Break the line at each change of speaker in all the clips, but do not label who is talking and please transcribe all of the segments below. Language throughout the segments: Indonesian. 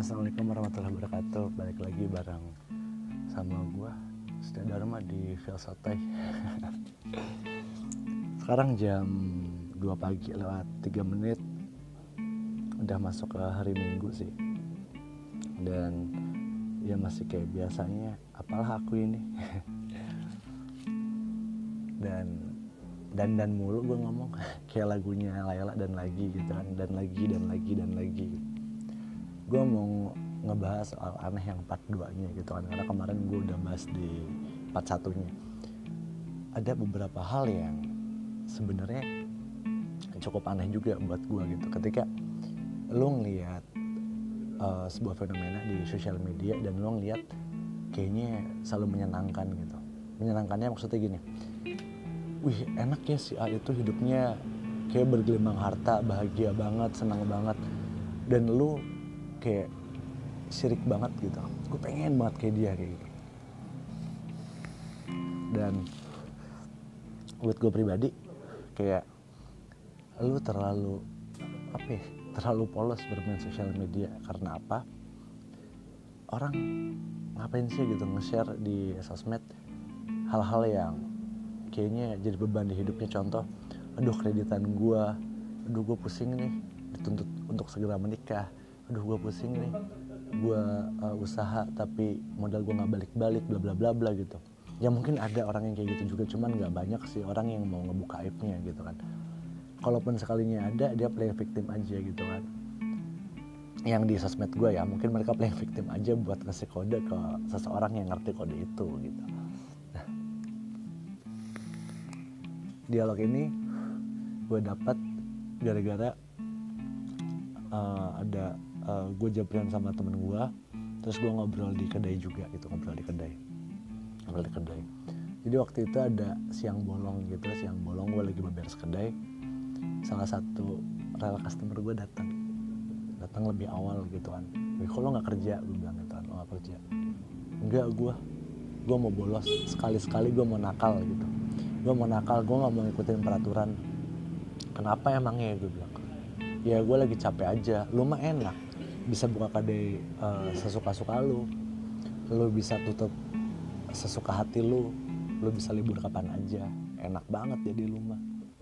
Assalamualaikum warahmatullahi wabarakatuh. Balik lagi bareng sama gue Setia Dharma di Filsotai. Sekarang jam 2 pagi lewat 3 menit. Udah masuk ke hari Minggu sih. Dan ya masih kayak biasanya, apalah aku ini. dan mulu gue ngomong kayak lagunya Layla dan lagi gitu kan, dan lagi. Gue mau ngebahas soal aneh yang part 2-nya gitu kan, karena kemarin gue udah bahas di part 1-nya. Ada beberapa hal yang sebenarnya cukup aneh juga buat gue gitu, ketika lo ngeliat sebuah fenomena di sosial media dan lo ngeliat kayaknya selalu menyenangkan gitu. Menyenangkannya maksudnya gini, wih enak ya si A itu hidupnya kayak bergelimang harta, bahagia banget, senang banget, dan lu kayak sirik banget gitu. Gue pengen banget kayak dia kayak gitu. Dan buat gue pribadi kayak lu terlalu polos bermain sosial media. Karena apa? Orang ngapain sih gitu nge-share di sosmed hal-hal yang kayaknya jadi beban di hidupnya. Contoh, aduh kreditan gue, aduh gue pusing nih dituntut untuk segera menikah, aduh gue pusing nih gue usaha tapi modal gue nggak balik-balik, bla bla bla bla gitu. Ya mungkin ada orang yang kayak gitu juga, cuman nggak banyak sih orang yang mau ngebuka aibnya gitu kan. Kalaupun sekalinya ada, dia playing victim aja gitu kan. Yang di sosmed gue ya, mungkin mereka playing victim aja buat ngasih kode ke seseorang yang ngerti kode itu gitu. Nah, dialog ini gue dapat gara-gara ada gue jabran sama temen gue, terus gue ngobrol di kedai juga gitu, ngobrol di kedai. Jadi waktu itu ada siang bolong gue lagi beberes kedai. Salah satu rel customer gue datang lebih awal gitu kan. Wih, kok lo nggak kerja? Gue bilang gitu kan, lo nggak kerja? Enggak, gue mau bolos sekali gue mau nakal gitu. Gue nggak mau ngikutin peraturan. Kenapa emangnya? Gue bilang, ya gue lagi capek aja. Lu mah enak, bisa buka kedai sesuka-suka lu bisa tutup sesuka hati lu bisa libur kapan aja, enak banget jadi lu mah.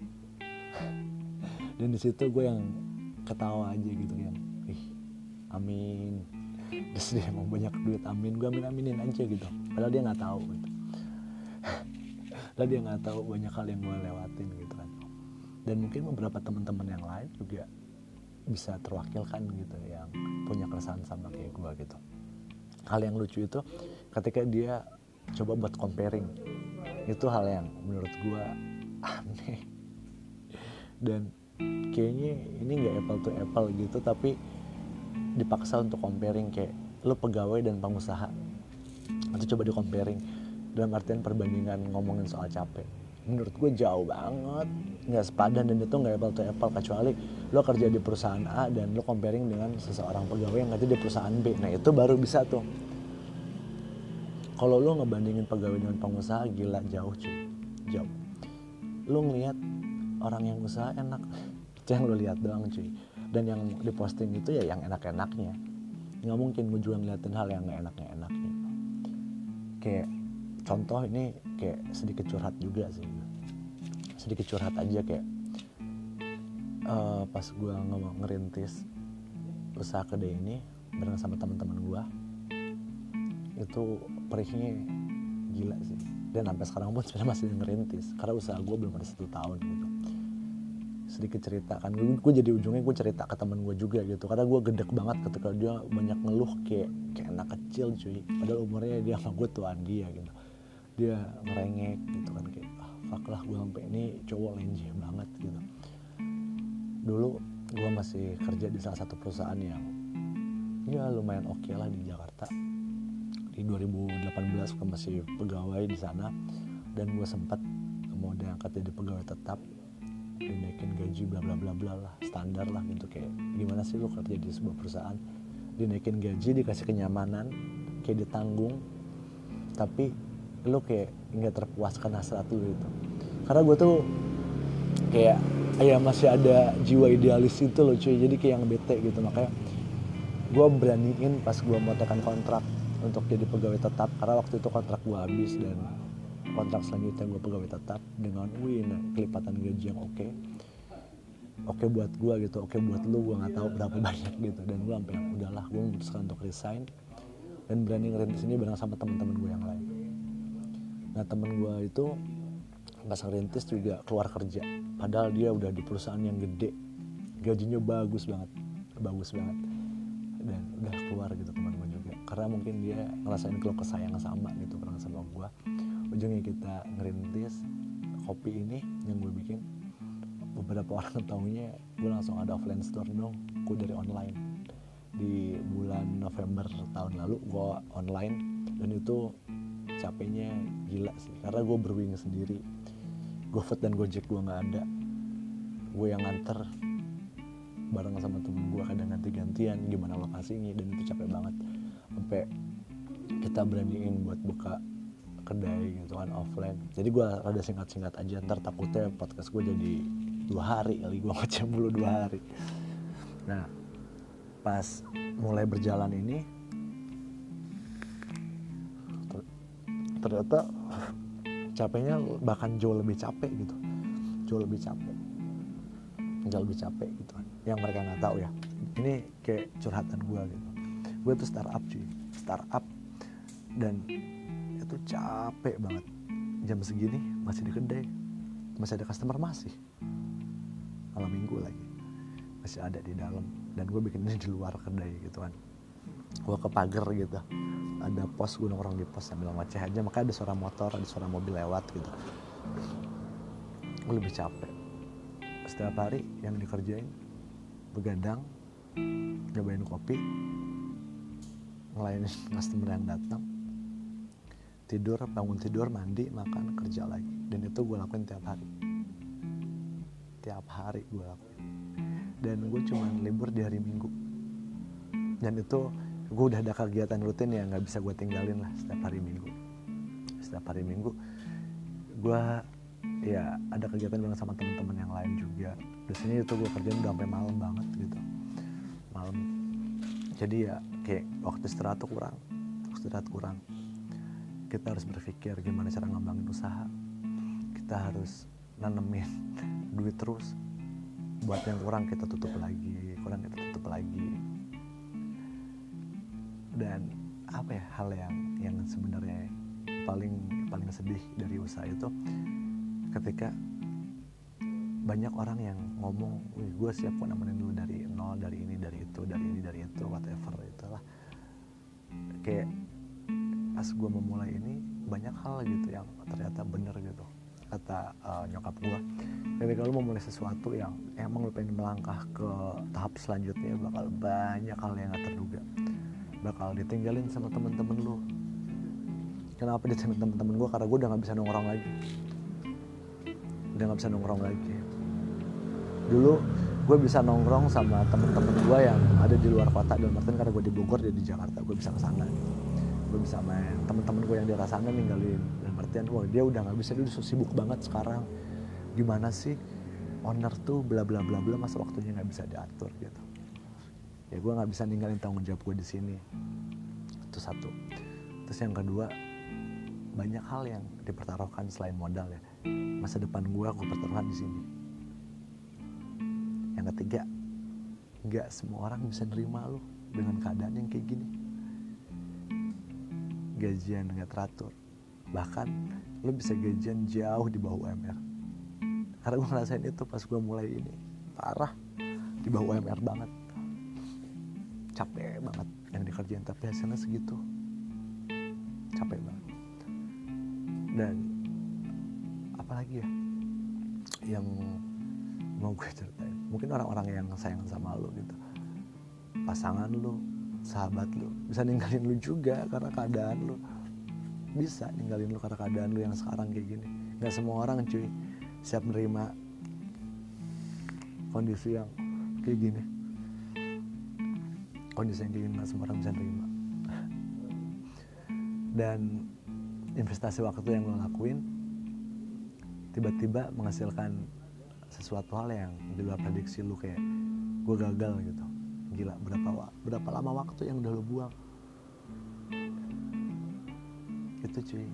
Dan di situ gue yang ketawa aja gitu kan, amin. Terus dia mau banyak duit, amin, gue aminin aja gitu. Padahal dia nggak tahu gitu. Padahal dia nggak tahu banyak hal yang gue lewatin gitu kan. Dan mungkin beberapa teman-teman yang lain juga bisa terwakilkan gitu, yang punya keresahan sama kayak gue gitu. Hal yang lucu itu ketika dia coba buat comparing, itu hal yang menurut gue aneh. Dan kayaknya ini gak apple to apple gitu, tapi dipaksa untuk comparing. Kayak lu pegawai dan pengusaha, itu coba di comparing dalam artian perbandingan ngomongin soal capek. Menurut gue jauh banget, gak sepadan, dan itu gak apple to apple. Kecuali lo kerja di perusahaan A dan lo comparing dengan seseorang pegawai yang kerja di perusahaan B, nah itu baru bisa tuh. Kalau lo ngebandingin pegawai dengan pengusaha, gila, jauh cuy, jauh. Lo ngeliat orang yang usaha enak, itu yang lo lihat doang cuy. Dan yang diposting itu ya yang enak-enaknya. Nggak mungkin gue juga ngeliatin hal yang nggak enaknya. Kayak contoh ini kayak sedikit curhat juga sih, sedikit curhat aja. Kayak pas gue ngerintis usaha kedai ini bareng sama teman-teman gue, itu perihnya gila sih. Dan sampai sekarang pun sebenarnya masih ngerintis karena usaha gue belum ada 1 tahun gitu. Sedikit cerita kan, gue jadi ujungnya gue cerita ke teman gue juga gitu, karena gue gedek banget ketika dia banyak ngeluh kayak anak kecil cuy, padahal umurnya dia sama gue tuan dia gitu. Dia ngerengek gitu kan, kayak fuck lah, gue sampai ini cowok lenje banget gitu. Dulu gue masih kerja di salah satu perusahaan yang ya lumayan oke lah di Jakarta. Di 2018 gue masih pegawai di sana, dan gue sempat mau diangkat jadi pegawai tetap, dinaikin gaji bla bla bla bla lah, standar lah gitu. Kayak gimana sih lo kerja di sebuah perusahaan dinaikin gaji, dikasih kenyamanan, kayak ditanggung, tapi lo kayak nggak terpuaskan hasrat lo gitu. Karena gue tuh kayak masih ada jiwa idealis itu loh cuy, jadi kayak yang bete gitu. Makanya gue beraniin pas gue mau tekan kontrak untuk jadi pegawai tetap, karena waktu itu kontrak gue habis dan kontrak selanjutnya gue pegawai tetap dengan kelipatan gaji yang oke buat gue gitu, oke buat lu, gue nggak tahu berapa banyak gitu. Dan gue sampai udahlah, gue memutuskan untuk resign dan berani ngerintis ini bareng sama teman-teman gue yang lain. Nah temen gue itu pas ngerintis juga keluar kerja, padahal dia udah di perusahaan yang gede, gajinya bagus banget, dan udah keluar gitu teman gue juga, karena mungkin dia ngerasain keluh kesah yang sama gitu bareng sama gue. Ujungnya kita ngerintis kopi ini yang gue bikin. Beberapa orang taunya gue langsung ada offline store dong, gue dari online. Di bulan November tahun lalu gue online, dan itu capeknya gila sih, karena gue berwing sendiri. GoFood dan Gojek gue nggak ada, gue yang nganter bareng sama temen gue, kadang ganti-gantian gimana lokasinya, dan itu capek banget. Sampai kita beraniin buat buka kedai gitu kan offline. Jadi gue rada singkat-singkat aja, ntar takutnya podcast gue jadi 2 hari kali, gue ngecam mulu 2 hari. Nah pas mulai berjalan ini ternyata capeknya bahkan jauh lebih capek gitu, jauh lebih capek gitu kan. Yang mereka nggak tahu ya, ini kayak curhatan gue gitu. Gue tuh startup dan itu capek banget. Jam segini masih di kedai, masih ada customer, masih malam minggu lagi masih ada di dalam, dan gue bikin ini di luar kedai gitu kan. Gue ke pagar gitu, ada pos, gue nongkrong di pos sambil ngoceh aja, makanya ada suara motor, ada suara mobil lewat gitu. Gue lebih capek. Setiap hari yang dikerjain begadang, nyobain kopi, ngelayanin customer yang datang, tidur, bangun tidur, mandi, makan, kerja lagi. Dan itu gue lakuin tiap hari gue lakuin. Dan gue cuma libur di hari Minggu, dan itu gue udah ada kegiatan rutin yang nggak bisa gue tinggalin lah. Setiap hari Minggu gue ya ada kegiatan bareng sama teman-teman yang lain juga. Biasanya itu gue kerjain udah sampai malam banget gitu, malam. Jadi ya kayak waktu istirahat kurang. Kita harus berpikir gimana cara ngembangin usaha, kita harus nanemin duit terus. Buat yang kurang kita tutup lagi. Dan apa ya, hal yang sebenarnya paling sedih dari usaha itu ketika banyak orang yang ngomong, wih gue siap kok nemenin lu dari nol, dari ini, dari itu, whatever itulah. Kayak pas gue memulai ini banyak hal gitu yang ternyata bener gitu. Kata nyokap gue, ketika lu memulai sesuatu yang emang lu pengen melangkah ke tahap selanjutnya, bakal banyak hal yang gak terduga. Bakal ditinggalin sama temen-temen lu. Kenapa ditinggalin temen-temen gue? Karena gue udah gak bisa nongkrong lagi. Dulu gue bisa nongkrong sama temen-temen gue yang ada di luar kota, dan Martin karena gue di Bogor, dia di Jakarta, gue bisa kesana. Gue bisa main. Temen-temen gue yang di arah sana ninggalin, dan Martin, wah dia udah gak bisa, dia udah sibuk banget sekarang. Gimana sih owner tuh bla bla bla bla, masa waktunya nggak bisa diatur gitu. Ya gue nggak bisa ninggalin tanggung jawab gue di sini. Itu satu. Terus yang kedua, banyak hal yang dipertaruhkan selain modal ya. Masa depan gue pertaruhkan di sini. Yang ketiga, nggak semua orang bisa nerima lo dengan keadaan yang kayak gini. Gajian nggak teratur, bahkan lo bisa gajian jauh di bawah UMR. Karena gue ngerasain itu pas gue mulai ini, parah, di bawah UMR banget, capek banget yang dikerjain, tapi hasilnya segitu, capek banget. Dan apalagi ya yang mau gue ceritain, mungkin orang-orang yang sayang sama lo gitu, pasangan lo, sahabat lo, bisa ninggalin lo juga karena keadaan lo. Bisa ninggalin lo karena keadaan lo yang sekarang kayak gini. Gak semua orang cuy siap menerima kondisi yang kayak gini. Kondisi yang kayak gini gak semua orang bisa nerima. Dan investasi waktu yang lo lakuin tiba-tiba menghasilkan sesuatu hal yang di luar prediksi lo, kayak gue gagal gitu. Gila, berapa lama waktu yang udah lo buang. Itu cuy,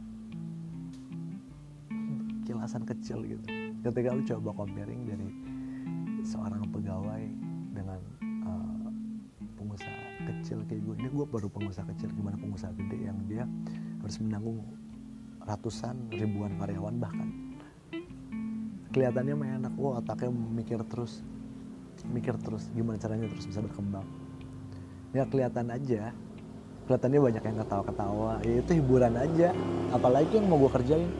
kilasan kecil gitu. Ketika lu coba comparing dari seorang pegawai dengan pengusaha kecil kayak gue. Ini gue baru pengusaha kecil, gimana pengusaha gede yang dia harus menanggung ratusan ribuan karyawan bahkan. Kelihatannya mah enak, otaknya mikir terus gimana caranya terus bisa berkembang. Ya kelihatannya banyak yang ketawa-ketawa, ya itu hiburan aja. Apalagi yang mau gue kerjain,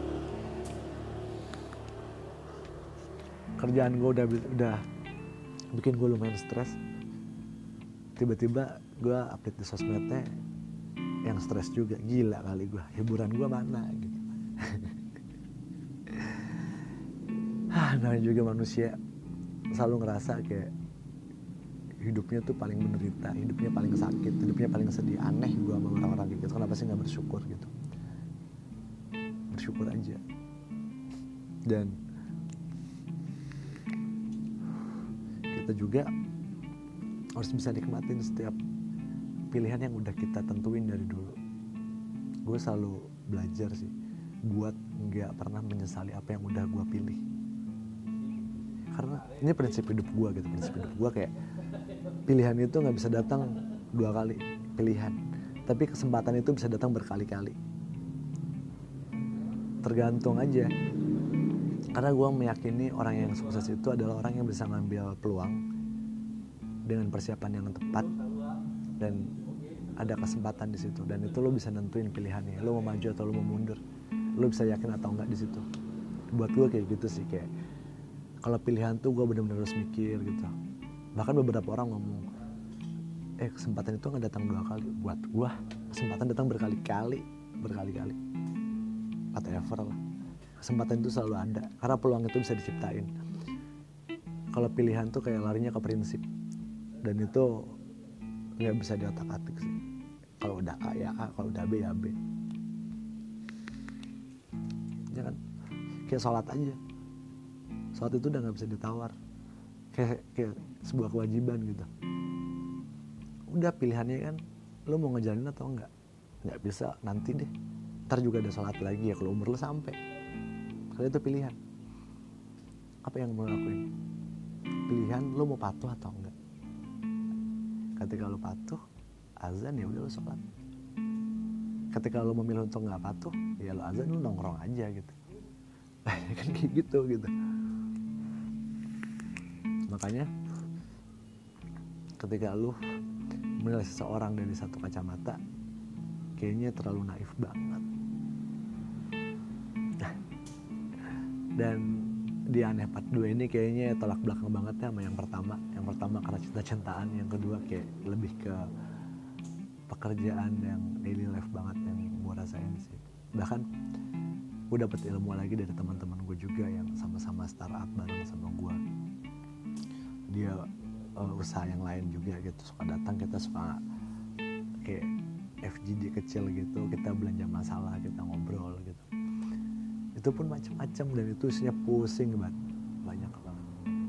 kerjaan gue udah bikin gue lumayan stres. Tiba-tiba gue update di sosmednya yang stres juga. Gila kali gue, hiburan gue mana gitu. Namanya juga manusia selalu ngerasa kayak hidupnya tuh paling menderita, hidupnya paling sakit, hidupnya paling sedih. Aneh gue sama orang-orang gitu, kenapa sih gak bersyukur gitu. Bersyukur aja. Dan kita juga harus bisa nikmatin setiap pilihan yang udah kita tentuin dari dulu. Gue selalu belajar sih buat gak pernah menyesali apa yang udah gue pilih. Karena ini prinsip hidup gue gitu. Prinsip hidup gue kayak pilihan itu gak bisa datang 2 kali pilihan, tapi kesempatan itu bisa datang berkali-kali. Tergantung aja. Karena gue meyakini orang yang sukses itu adalah orang yang bisa ngambil peluang dengan persiapan yang tepat dan ada kesempatan di situ. Dan itu lo bisa nentuin pilihannya, lo mau maju atau lo mau mundur, lo bisa yakin atau enggak di situ. Buat gue kayak gitu sih, kayak kalau pilihan tuh gue benar-benar harus mikir gitu. Bahkan beberapa orang ngomong, kesempatan itu nggak datang 2 kali. Buat gue kesempatan datang berkali-kali. Whatever lah, kesempatan itu selalu ada karena peluang itu bisa diciptain. Kalau pilihan tuh kayak larinya ke prinsip, dan itu nggak bisa diotak-atik sih. Kalau udah A ya A, kalau udah B ya B. Ya kan, kayak sholat aja. Sholat itu udah nggak bisa ditawar, kayak sebuah kewajiban gitu. Udah pilihannya kan, lo mau ngejalanin atau enggak. Nggak bisa nanti deh, ntar juga ada sholat lagi ya kalau umur lo sampai. Kalau itu pilihan, apa yang mau lakuin? Pilihan lo mau patuh atau enggak. Ketika lo patuh, azan ya udah lo sholat. Ketika lo memilih untuk nggak patuh, ya lo azan, lo nongkrong aja gitu. Kan kayak gitu. Makanya ketika lo menilai seseorang dari satu kacamata, kayaknya terlalu naif banget. Dan di Aneh Part 2 ini kayaknya tolak belakang banget ya sama yang pertama. Yang pertama karena cinta-cintaan, yang kedua kayak lebih ke pekerjaan yang daily life banget yang gue rasain sih. Bahkan gue dapet ilmu lagi dari teman-teman gue juga yang sama-sama startup bareng sama gue. Dia usaha yang lain juga gitu, suka datang, kita suka kayak FGD kecil gitu, kita belanja masalah, kita ngobrol gitu. Itu pun macam-macam dan itu isinya pusing banget, banyak banget.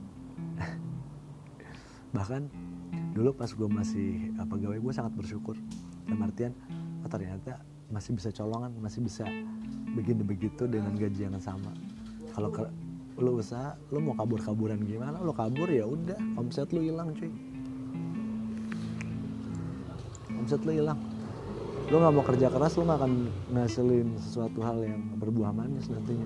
Bahkan dulu pas gue masih pegawai, gue sangat bersyukur dalam artian ternyata masih bisa colongan, masih bisa begini begitu dengan gaji yang sama. Kalau lo usaha, lo mau kabur-kaburan gimana, lo kabur ya udah, omset lo hilang cuy, omset lo hilang. Lo nggak mau kerja keras, lo nggak akan ngasilin sesuatu hal yang berbuah manis nantinya.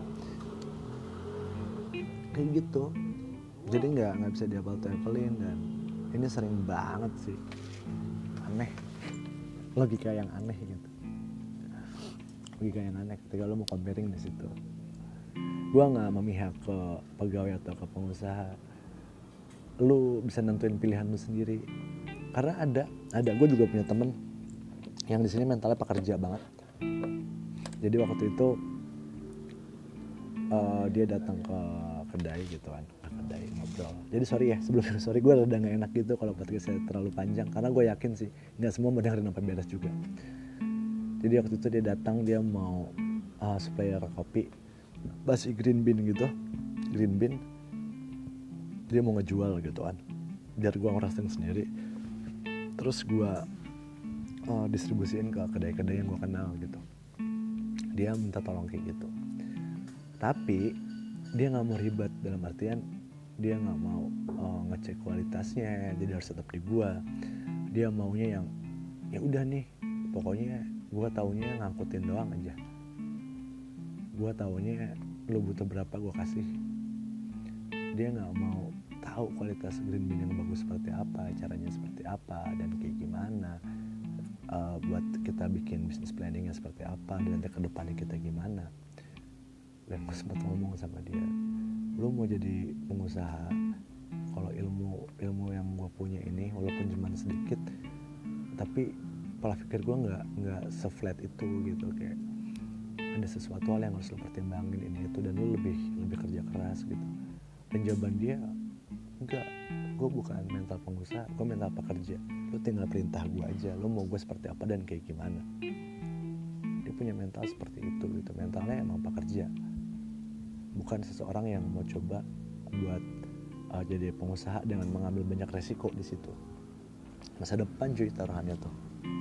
Kayak gitu. Jadi nggak bisa diapel-apelin, dan ini sering banget sih. Aneh, logika yang aneh gitu. Logika yang aneh ketika lo mau comparing di situ. Gue nggak memihak ke pegawai atau ke pengusaha. Lo bisa nentuin pilihan lo sendiri. Karena ada gue juga punya temen yang di sini mentalnya pekerja banget. Jadi waktu itu dia datang ke kedai gitu kan, kedai ngobrol. Jadi sorry gue rada nggak enak gitu kalau podcast saya terlalu panjang, karena gue yakin sih nggak semua mau dengerin sampai beres juga. Jadi waktu itu dia datang, dia mau supplier kopi, masih green bean. Dia mau ngejual gitu kan, biar gue ngerasain sendiri terus gue distribusiin ke kedai-kedai yang gue kenal gitu. Dia minta tolong kayak gitu, tapi dia nggak mau ribet, dalam artian dia nggak mau ngecek kualitasnya, jadi harus tetap di gue. Dia maunya yang ya udah nih, pokoknya gue taunya ngangkutin doang aja, gue taunya lo butuh berapa gue kasih. Dia nggak mau tahu kualitas green bean yang bagus seperti apa, caranya seperti apa, dan kayak gimana, buat kita bikin business planningnya seperti apa, dan nanti ke depannya kita gimana. Dan gue sempat ngomong sama dia, lo mau jadi pengusaha, kalau ilmu yang gue punya ini walaupun cuma sedikit, tapi pola pikir gue nggak se-flat itu gitu, kayak ada sesuatu hal yang harus lo pertimbangin ini itu, dan lo lebih kerja keras gitu. Dan jawaban dia, enggak, gue bukan mental pengusaha, gue mental pekerja. Lo tinggal perintah gue aja, lo mau gue seperti apa dan kayak gimana. Dia punya mental seperti itu gitu, mentalnya emang pekerja, bukan seseorang yang mau coba buat jadi pengusaha dengan mengambil banyak resiko di situ. Masa depan cuy taruhannya tuh.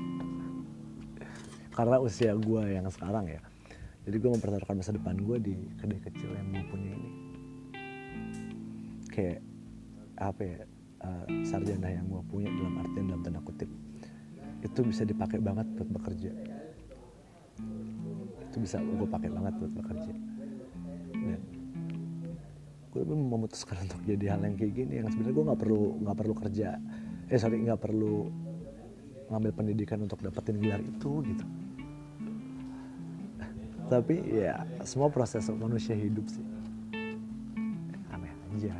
Karena usia gue yang sekarang ya, jadi gue mempertaruhkan masa depan gue di kedai kecil yang gue punya ini. Kayak apa ya, sarjana yang gue punya dalam artian dalam tanda kutip itu bisa dipakai banget buat bekerja. Itu bisa gue pakai banget buat bekerja. Dan gue memutuskan untuk jadi hal yang kayak gini, yang sebenarnya gue nggak perlu kerja, nggak perlu ngambil pendidikan untuk dapetin gelar itu gitu. Tapi ya semua proses manusia hidup sih aneh aja.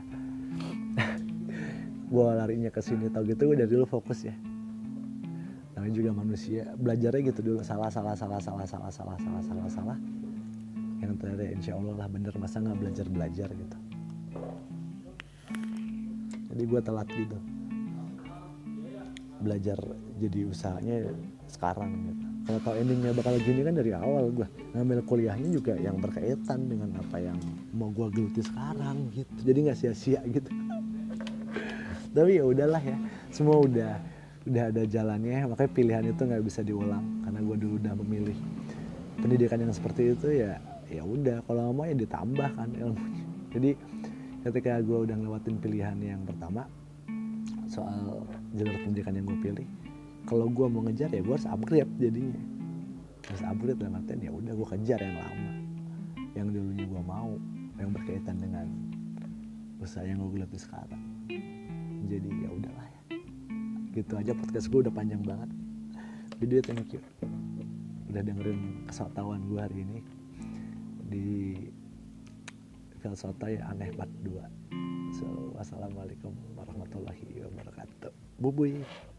Gue larinya ke sini tau gitu, gue dari dulu fokus ya. Namanya juga manusia, belajarnya gitu dulu, salah. Yang ternyata insya Allah lah bener, masa nggak belajar gitu. Jadi gue telat gitu belajar jadi usahanya sekarang gitu. Kalau tahu endingnya bakal gini kan dari awal gue ngambil kuliahnya juga yang berkaitan dengan apa yang mau gue geluti sekarang gitu. Jadi nggak sia-sia gitu. Tapi ya udahlah ya, semua udah ada jalannya, makanya pilihan itu nggak bisa diulang. Karena gue dulu udah memilih pendidikan yang seperti itu, ya udah, kalau nggak mau ya ditambah kan ilmunya. Jadi ketika gue udah ngelewatin pilihan yang pertama soal jalur pendidikan yang gue pilih, kalau gue mau ngejar ya gue harus upgrade jadinya. Harus upgrade dalam artian ya udah gue kejar yang lama, yang dulunya gue mau, yang berkaitan dengan usaha yang gue geluti sekarang. Jadi ya udahlah ya. Gitu aja, podcast gue udah panjang banget. Video thank you udah dengerin kesotawan gue hari ini di Filsota ya Aneh Part 2. So, wassalamualaikum warahmatullahi wabarakatuh. Bye-bye.